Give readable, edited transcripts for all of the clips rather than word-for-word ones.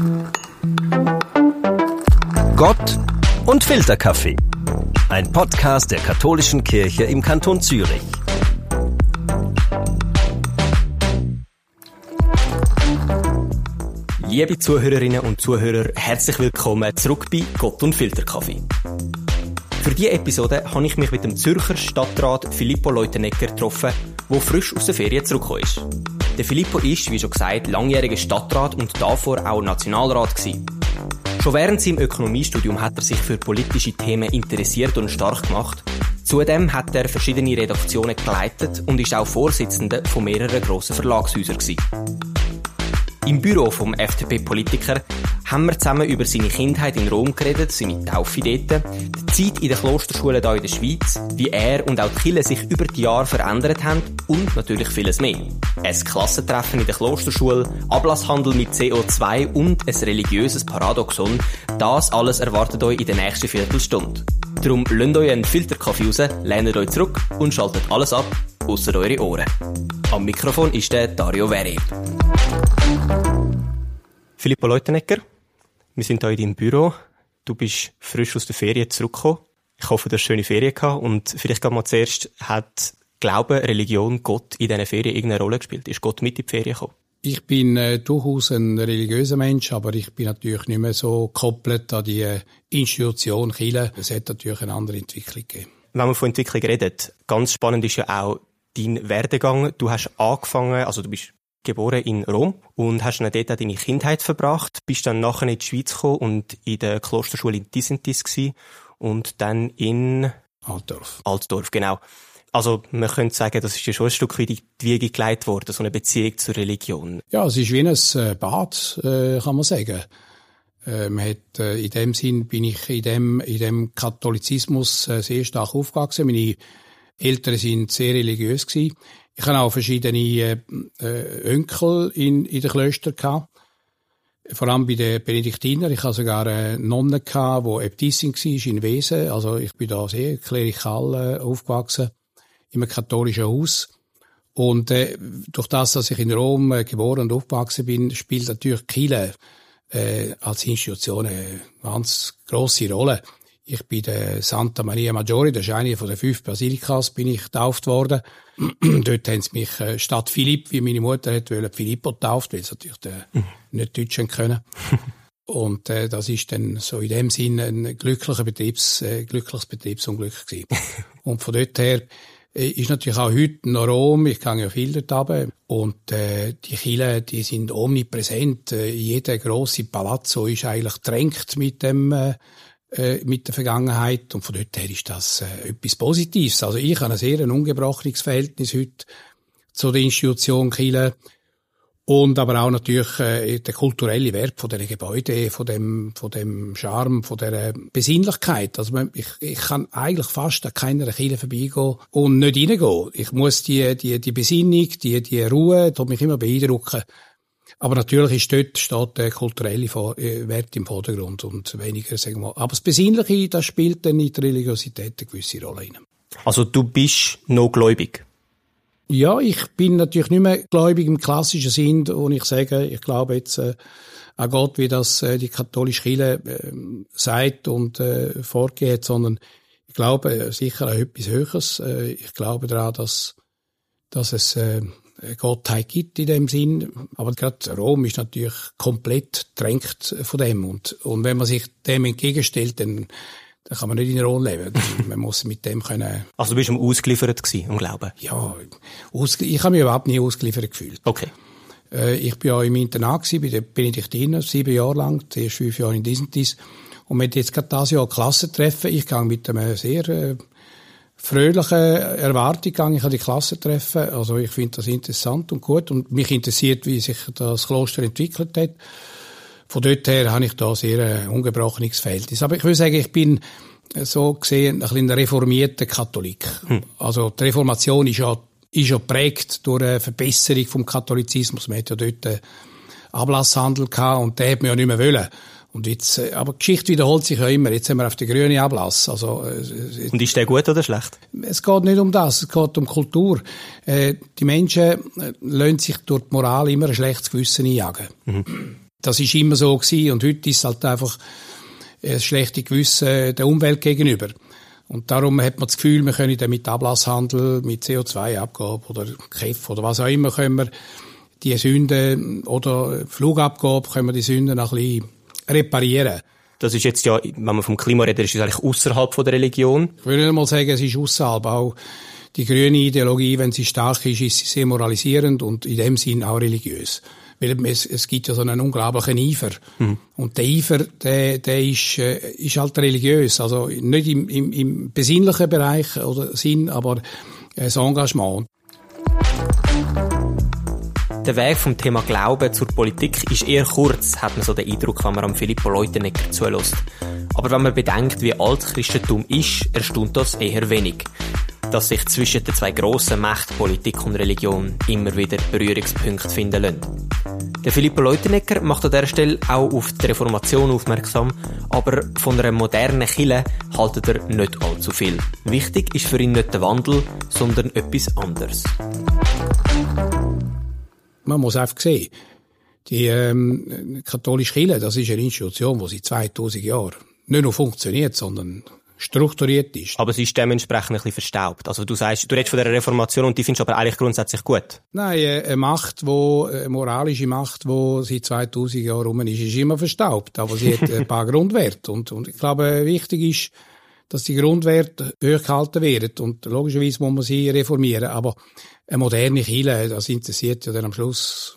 Gott und Filterkaffee. Ein Podcast der Katholischen Kirche im Kanton Zürich. Liebe Zuhörerinnen und Zuhörer, herzlich willkommen zurück bei Gott und Filterkaffee. Für diese Episode habe ich mich mit dem Zürcher Stadtrat Filippo Leutenegger getroffen, der frisch aus der Ferien zurückgekommen ist. Der Filippo ist, wie schon gesagt, langjähriger Stadtrat und davor auch Nationalrat gewesen. Schon während seinem Ökonomiestudium hat er sich für politische Themen interessiert und stark gemacht. Zudem hat er verschiedene Redaktionen geleitet und ist auch Vorsitzender von mehreren grossen Verlagshäusern gewesen. Im Büro vom FDP-Politiker haben wir zusammen über seine Kindheit in Rom geredet, seine Taufe dort, die Zeit in der Klosterschule hier in der Schweiz, wie er und auch die Kirche sich über die Jahre verändert haben und natürlich vieles mehr. Ein Klassentreffen in der Klosterschule, Ablasshandel mit CO2 und ein religiöses Paradoxon, das alles erwartet euch in der nächsten Viertelstunde. Darum lasst euch einen Filterkaffee raus, lehnt euch zurück und schaltet alles ab, ausser eure Ohren. Am Mikrofon ist der Dario Verri. Filippo Leutenegger, wir sind hier in deinem Büro. Du bist frisch aus der Ferien zurückgekommen. Ich hoffe, du hast schöne Ferien gehabt. Und vielleicht mal zuerst, hat Glaube, Religion, Gott in diesen Ferien irgendeine Rolle gespielt? Ist Gott mit in die Ferien gekommen? Ich bin durchaus ein religiöser Mensch, aber ich bin natürlich nicht mehr so gekoppelt an die Institution Kirche. Es hat natürlich eine andere Entwicklung gegeben. Wenn man von Entwicklung redet, ganz spannend ist ja auch dein Werdegang. Du hast angefangen, also du bist geboren in Rom und hast dann dort auch deine Kindheit verbracht, bist dann nachher in die Schweiz gekommen und in der Klosterschule in Disentis gewesen und dann in Altdorf, genau. Also man könnte sagen, das ist ja schon ein Stück weit in die Wiege gelegt worden, so eine Beziehung zur Religion. Ja, es ist wie ein Bad, kann man sagen. In dem Sinn bin ich in dem Katholizismus sehr stark aufgewachsen. Meine Eltern sind sehr religiös gewesen. Ich hatte auch verschiedene Onkel in den Klöstern gehabt. Vor allem bei den Benediktinern. Ich hatte sogar eine Nonne gehabt, die Äbtissin war in Wesen. Also ich bin da sehr klerikal aufgewachsen. In einem katholischen Haus. Und durch das, dass ich in Rom geboren und aufgewachsen bin, spielt natürlich die Kirche als Institution eine ganz grosse Rolle. Ich bin der Santa Maria Maggiore, das ist eine von den 5 Basilikas, bin ich getauft worden. Dort haben sie mich statt Philipp, wie meine Mutter wollte, Filippo getauft, weil sie natürlich nicht Deutsch können. Und das ist dann so in dem Sinn ein glückliches Betriebsunglück gewesen. Und von dort her ist natürlich auch heute noch Rom, ich gehe ja viel dort runter. Und die Kirchen, die sind omnipräsent. Jeder grosse Palazzo ist eigentlich drängt mit der Vergangenheit. Und von dort her ist das etwas Positives. Also ich habe ein sehr ungebrochenes Verhältnis heute zu der Institution Kirche. Und aber auch natürlich der kulturelle Wert von diesen Gebäuden, von dem Charme, von dieser Besinnlichkeit. Also ich kann eigentlich fast an keiner Kirche vorbeigehen und nicht reingehen. Ich muss die Besinnung, die Ruhe, das mich immer beeindrucken. Aber natürlich steht der kulturelle Wert im Vordergrund und weniger, sagen wir mal. Aber das Besinnliche, das spielt dann in der Religiosität eine gewisse Rolle rein. Also du bist noch gläubig? Ja, ich bin natürlich nicht mehr gläubig im klassischen Sinn, wo ich sage, ich glaube jetzt an Gott, wie das die katholische Kirche sagt und vorgeht, sondern ich glaube sicher an etwas Höheres. Ich glaube daran, dass es Gottheit gibt in dem Sinn. Aber gerade Rom ist natürlich komplett drängt von dem. Und wenn man sich dem entgegenstellt, dann kann man nicht in Rom leben. Man muss mit dem können. Also du bist ausgeliefert gewesen, im Glauben? Ja, ich habe mich überhaupt nie ausgeliefert gefühlt. Okay. Ich bin ja im Internat gewesen, bei den Benediktinern, 7 Jahre lang, die ersten 5 Jahre in Disentis. Und wir hatten jetzt gerade dieses Jahr Klassentreffen. Ich gehe mit einem sehr fröhlichen Erwartung ich an die Klassentreffen. Also ich finde das interessant und gut. Und mich interessiert, wie sich das Kloster entwickelt hat. Von dort her habe ich da sehr ungebrochenes Verhältnis. Aber ich würde sagen, ich bin so gesehen ein bisschen ein reformierter Katholik. Also die Reformation ist ja geprägt durch eine Verbesserung vom Katholizismus. Man hat ja dort Ablasshandel gehabt und den hat man ja nicht mehr wollen. Und jetzt, aber die Geschichte wiederholt sich ja immer. Jetzt sind wir auf den grünen Ablass. Also, und ist der gut oder schlecht? Es geht nicht um das. Es geht um Kultur. Die Menschen lassen sich durch die Moral immer ein schlechtes Gewissen einjagen. Das ist immer so gewesen und heute ist es halt einfach ein schlechtes Gewissen der Umwelt gegenüber. Und darum hat man das Gefühl, wir können dann mit Ablasshandel, mit CO2-Abgabe oder KEF oder was auch immer, können wir die Sünden oder Flugabgabe, können wir die Sünden noch ein bisschen reparieren. Das ist jetzt ja, wenn man vom Klima redet, ist es eigentlich ausserhalb von der Religion. Ich würde nicht mal sagen, es ist ausserhalb. Auch die grüne Ideologie, wenn sie stark ist sie sehr moralisierend und in dem Sinn auch religiös. Weil es gibt ja so einen unglaublichen Eifer. Und der Eifer, der ist halt religiös. Also nicht im besinnlichen Bereich oder Sinn, aber das Engagement. Der Weg vom Thema Glauben zur Politik ist eher kurz, hat man so den Eindruck, wenn man am Filippo Leutenegger zulässt. Aber wenn man bedenkt, wie alt Christentum ist, erstaunt das eher wenig. Dass sich zwischen den zwei grossen Mächten Politik und Religion immer wieder Berührungspunkte finden lassen. Der Filippo Leutenegger macht an dieser Stelle auch auf die Reformation aufmerksam, aber von einer modernen Kirche haltet er nicht allzu viel. Wichtig ist für ihn nicht der Wandel, sondern etwas anderes. Man muss einfach sehen, die katholische Kirche, das ist eine Institution, die seit 2000 Jahren nicht nur funktioniert, sondern strukturiert ist. Aber sie ist dementsprechend ein bisschen verstaubt. Also du redest von der Reformation und die findest du aber eigentlich grundsätzlich gut. Nein, eine moralische Macht, die seit 2000 Jahren rum ist immer verstaubt. Aber sie hat ein paar Grundwerte. Und ich glaube, wichtig ist, dass die Grundwerte hochgehalten werden. Und logischerweise muss man sie reformieren. Aber eine moderne Kirche, das interessiert ja dann am Schluss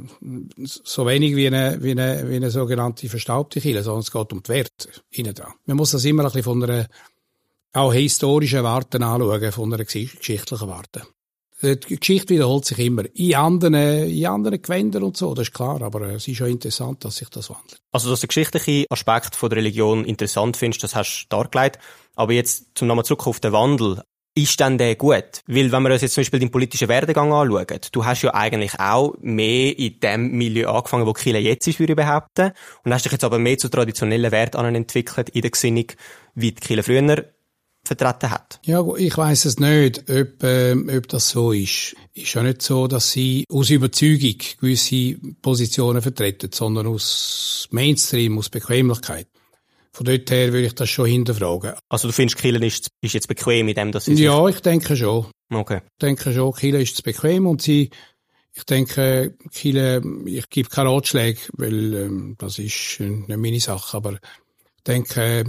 so wenig wie eine sogenannte verstaubte Kirche, sondern es geht um die Werte innen dran. Man muss das immer ein bisschen von einer auch historischen Warte anschauen, von einer geschichtlichen Warte. Die Geschichte wiederholt sich immer. In anderen Gewändern und so, das ist klar, aber es ist schon interessant, dass sich das wandelt. Also, dass du den geschichtlichen Aspekt von der Religion interessant findest, das hast du dargelegt. Aber jetzt, zum nochmal zurück auf den Wandel. Ist denn der gut? Weil, wenn wir uns jetzt zum Beispiel den politischen Werdegang anschauen, du hast ja eigentlich auch mehr in dem Milieu angefangen, wo die Kirche jetzt ist, würde ich behaupten. Und hast dich jetzt aber mehr zu traditionellen Werten entwickelt in der Gesinnung, wie die Kirche früher vertreten hat. Ja, ich weiss es nicht, ob das so ist. Ist ja nicht so, dass sie aus Überzeugung gewisse Positionen vertreten, sondern aus Mainstream, aus Bequemlichkeit. Von dort her würde ich das schon hinterfragen. Also du findest, Kirche ist jetzt bequem in dem, dass sie Ja, ich denke schon. Okay. Ich denke schon, Kirche ist bequem und ich denke, Kirche, ich gebe keine Ratschläge, weil das ist nicht meine Sache, aber ich denke,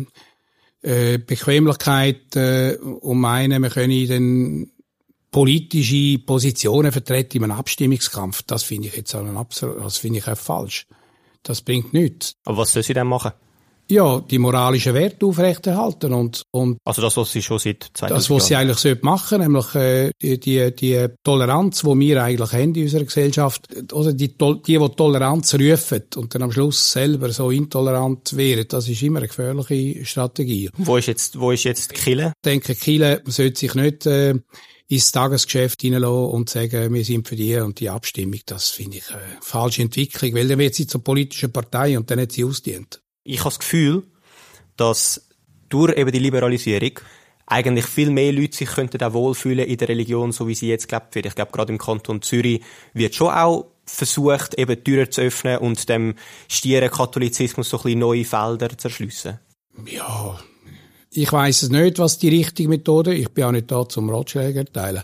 Bequemlichkeit und meinen, wir können dann politische Positionen vertreten in einem Abstimmungskampf, das finde ich jetzt das finde ich auch falsch. Das bringt nichts. Aber was soll sie denn machen? Ja, die moralischen Werte aufrechterhalten und also das, was sie schon seit 2000 Jahren. Das, was sie eigentlich machen sollte, nämlich die Toleranz, die wir eigentlich haben in unserer Gesellschaft, oder die Toleranz rufen und dann am Schluss selber so intolerant werden, das ist immer eine gefährliche Strategie. Wo ist jetzt die Kirche? Ich denke, die Kirche sollte sich nicht ins Tagesgeschäft hineinlassen und sagen, wir sind für die und die Abstimmung. Das finde ich eine falsche Entwicklung, weil dann wird sie zur politischen Partei und dann hat sie ausdient. Ich habe das Gefühl, dass durch eben die Liberalisierung eigentlich viel mehr Leute sich könnten auch wohlfühlen in der Religion, so wie sie jetzt gelebt wird. Ich glaube, gerade im Kanton Zürich wird schon auch versucht, eben Türen zu öffnen und dem stieren Katholizismus so ein bisschen neue Felder zu erschliessen. Ja, ich weiss es nicht, was die richtige Methode ist. Ich bin auch nicht da zum Ratschläge erteilen.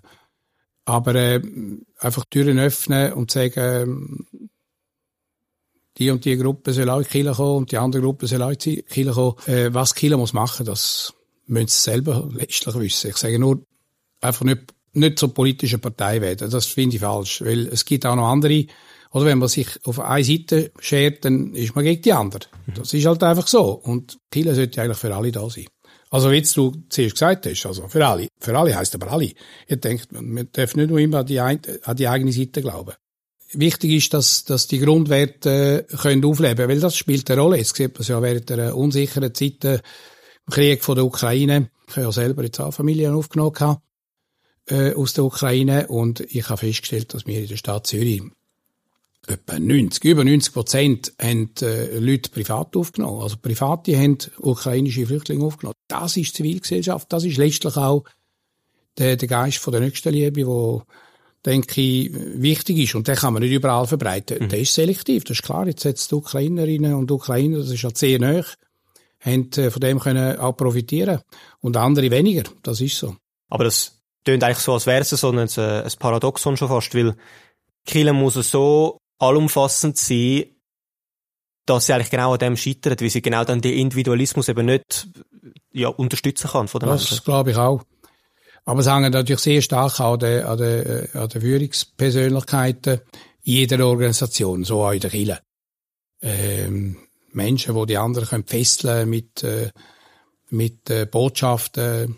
Aber einfach Türen öffnen und sagen, die und die Gruppe soll auch in die Kirche kommen und die andere Gruppe soll auch in die Kirche kommen. Was die Kirche muss machen, das müssen sie selber letztlich wissen. Ich sage nur, einfach nicht zur politischen Partei werden. Das finde ich falsch, weil es gibt auch noch andere. Oder wenn man sich auf eine Seite schert, dann ist man gegen die andere. Das ist halt einfach so. Und die Kirche sollte eigentlich für alle da sein. Also wie jetzt du zuerst gesagt hast, also für alle. Für alle heisst aber alle. Ich denke, man darf nicht nur immer an die eigene Seite glauben. Wichtig ist, dass die Grundwerte können aufleben, weil das spielt eine Rolle. Jetzt sieht man es ja während der unsicheren Zeit im Krieg von der Ukraine. Ich habe ja selber jetzt auch Familien aufgenommen aus der Ukraine und ich habe festgestellt, dass wir in der Stadt Zürich etwa über 90% haben Leute privat aufgenommen. Also Private haben ukrainische Flüchtlinge aufgenommen. Das ist Zivilgesellschaft. Das ist letztlich auch der Geist von der Nächstenliebe, wo denke ich, wichtig ist. Und den kann man nicht überall verbreiten. Der ist selektiv, das ist klar. Jetzt hat es die Ukrainerinnen und Ukrainer, das ist halt sehr nahe, haben von dem können auch profitieren. Und andere weniger, das ist so. Aber das tönt eigentlich so, als wäre es so ein Paradoxon schon fast, weil Kirche muss so allumfassend sein, dass sie eigentlich genau an dem scheitert, weil sie genau dann den Individualismus eben nicht unterstützen kann von den Menschen. Das glaube ich auch. Aber es hängt natürlich sehr stark an den Führungspersönlichkeiten in jeder Organisation, so auch in der Kirche. Menschen, die die anderen fesseln mit Botschaften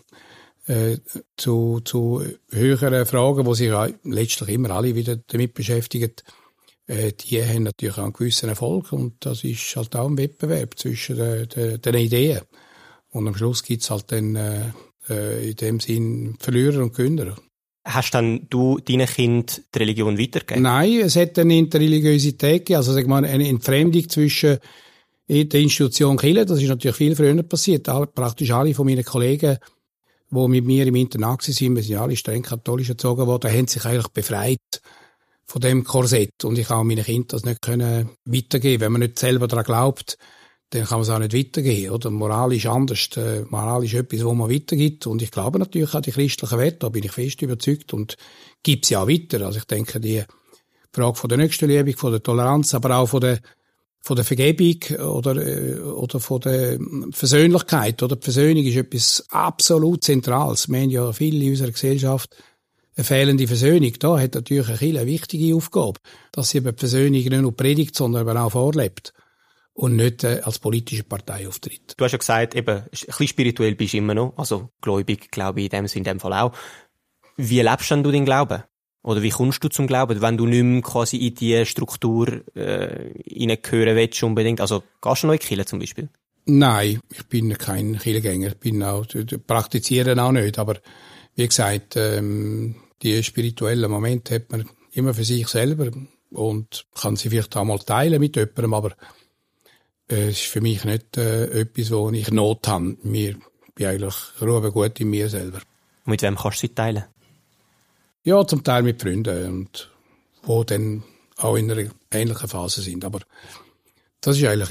zu höheren Fragen, wo sich letztlich immer alle wieder damit beschäftigen, die haben natürlich auch einen gewissen Erfolg und das ist halt auch ein Wettbewerb zwischen den Ideen. Und am Schluss gibt's halt dann in dem Sinn Verlierer und Gewinner. Hast dann du deinen Kindern die Religion weitergegeben? Nein, es hat eine Interreligiosität gegeben, also sag mal eine Entfremdung zwischen der Institution Kirche, das ist natürlich viel früher passiert. Praktisch alle von meinen Kollegen, die mit mir im Internat waren, wir sind ja alle streng katholisch erzogen worden, haben sich eigentlich befreit von dem Korsett. Und ich kann meinen Kindern das nicht weitergeben. Wenn man nicht selber daran glaubt, dann kann man es auch nicht weitergeben. Oder? Moral ist anders. Moral ist etwas, wo man weitergibt. Und ich glaube natürlich an die christlichen Werte, da bin ich fest überzeugt und gebe sie auch weiter. Also ich denke, die Frage von der Nächstenliebe, von der Toleranz, aber auch von der Vergebung oder von der Versöhnlichkeit. Oder die Versöhnung ist etwas absolut Zentrales. Wir haben ja viele in unserer Gesellschaft eine fehlende Versöhnung. Da hat natürlich eine Kirche eine wichtige Aufgabe, dass sie eben die Versöhnung nicht nur predigt, sondern eben auch vorlebt und nicht als politische Partei auftritt. Du hast ja gesagt, eben, ein bisschen spirituell bist du immer noch, also gläubig, glaube ich, in dem Fall auch. Wie lebst denn du den Glauben? Oder wie kommst du zum Glauben, wenn du nicht mehr quasi in die Struktur hineingehören willst unbedingt? Also gehst du noch in die Kirche zum Beispiel? Nein, ich bin kein Kirchengänger, praktiziere auch nicht, aber wie gesagt, die spirituellen Momente hat man immer für sich selber und kann sie vielleicht auch mal teilen mit jemandem, aber es ist für mich nicht etwas, wo ich Not habe. Ich bin eigentlich ruhe gut in mir selber. Und mit wem kannst du sie teilen? Ja, zum Teil mit Freunden, und wo dann auch in einer ähnlichen Phase sind. Aber das ist eigentlich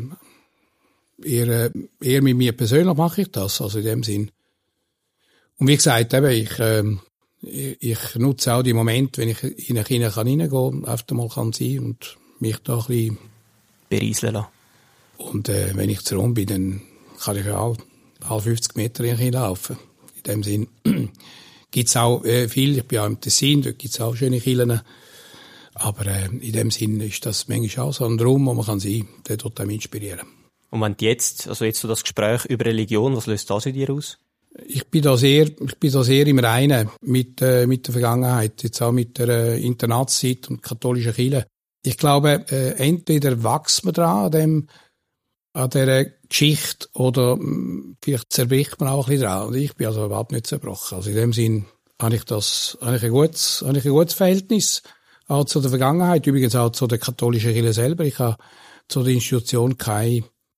eher mit mir persönlich mache ich das, also in dem Sinn. Und wie gesagt, eben, ich nutze auch die Momente, wenn ich in eine Kirche reingehen kann, öfter mal kann sein und mich da ein bisschen berieseln lassen. Und wenn ich zu Rom bin, dann kann ich ja auch 50 Meter in eine Kirche laufen. In dem Sinn gibt's auch viel. Ich bin auch im Tessin, dort gibt's auch schöne Kirchen. Aber in dem Sinn ist das manchmal auch so ein Raum, wo man kann sein, der dort einem inspirieren. Und wenn du jetzt so das Gespräch über Religion, was löst das in dir aus? Ich bin da sehr im Reinen mit der Vergangenheit, jetzt auch mit der Internatszeit und katholischen Kirche. Ich glaube, entweder wächst man dran an dieser Geschichte oder vielleicht zerbricht man auch ein bisschen dran. Und ich bin also überhaupt nicht zerbrochen. Also in dem Sinn habe ich ein gutes Verhältnis auch zu der Vergangenheit, übrigens auch zu der katholischen Kirche selber. Ich habe zu der Institution keine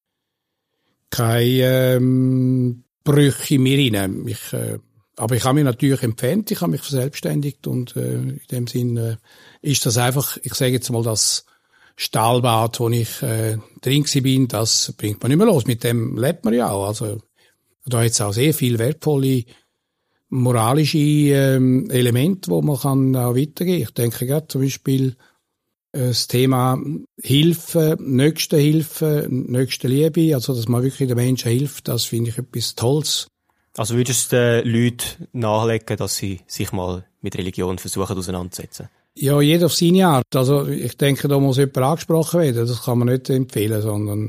Brüche in mir rein. Aber ich habe mich natürlich entfernt, ich habe mich verselbstständigt und in dem Sinn ist das einfach, ich sage jetzt mal, das Stahlbad, wo ich drin bin, das bringt man nicht mehr los. Mit dem lebt man ja auch. Also da hat es auch sehr viel wertvolle moralische Elemente, wo man kann auch weitergehen. Ich denke gerade zum Beispiel das Thema Hilfe, Nächstenliebe, also dass man wirklich den Menschen hilft, das finde ich etwas Tolles. Also würdest du den Leuten nahelegen, dass sie sich mal mit Religion versuchen auseinanderzusetzen? Ja, jeder auf seine Art. Also ich denke, da muss jemand angesprochen werden. Das kann man nicht empfehlen, sondern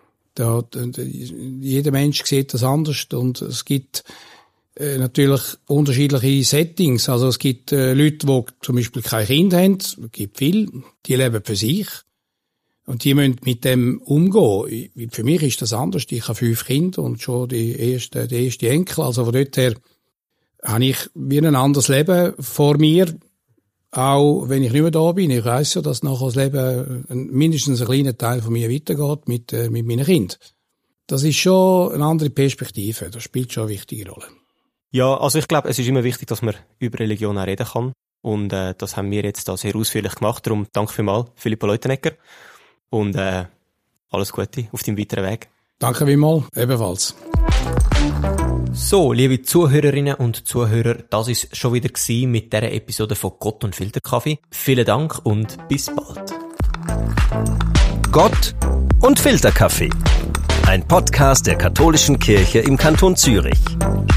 jeder Mensch sieht das anders und es gibt natürlich unterschiedliche Settings. Also es gibt Leute, die zum Beispiel kein Kind haben, es gibt viele, die leben für sich und die müssen mit dem umgehen. Für mich ist das anders. Ich habe 5 Kinder und schon die erste Enkel. Also von dort her habe ich wie ein anderes Leben vor mir, auch wenn ich nicht mehr da bin. Ich weiss ja, dass nachher das Leben mindestens ein kleiner Teil von mir weitergeht mit meinen Kindern. Das ist schon eine andere Perspektive. Das spielt schon eine wichtige Rolle. Ja, also ich glaube, es ist immer wichtig, dass man über Religion auch reden kann. Und das haben wir jetzt da sehr ausführlich gemacht. Darum danke vielmals, Filippo Leutenegger. Und alles Gute auf deinem weiteren Weg. Danke vielmals, ebenfalls. So, liebe Zuhörerinnen und Zuhörer, das ist schon wieder gewesen mit dieser Episode von Gott und Filterkaffee. Vielen Dank und bis bald. Gott und Filterkaffee. Ein Podcast der Katholischen Kirche im Kanton Zürich.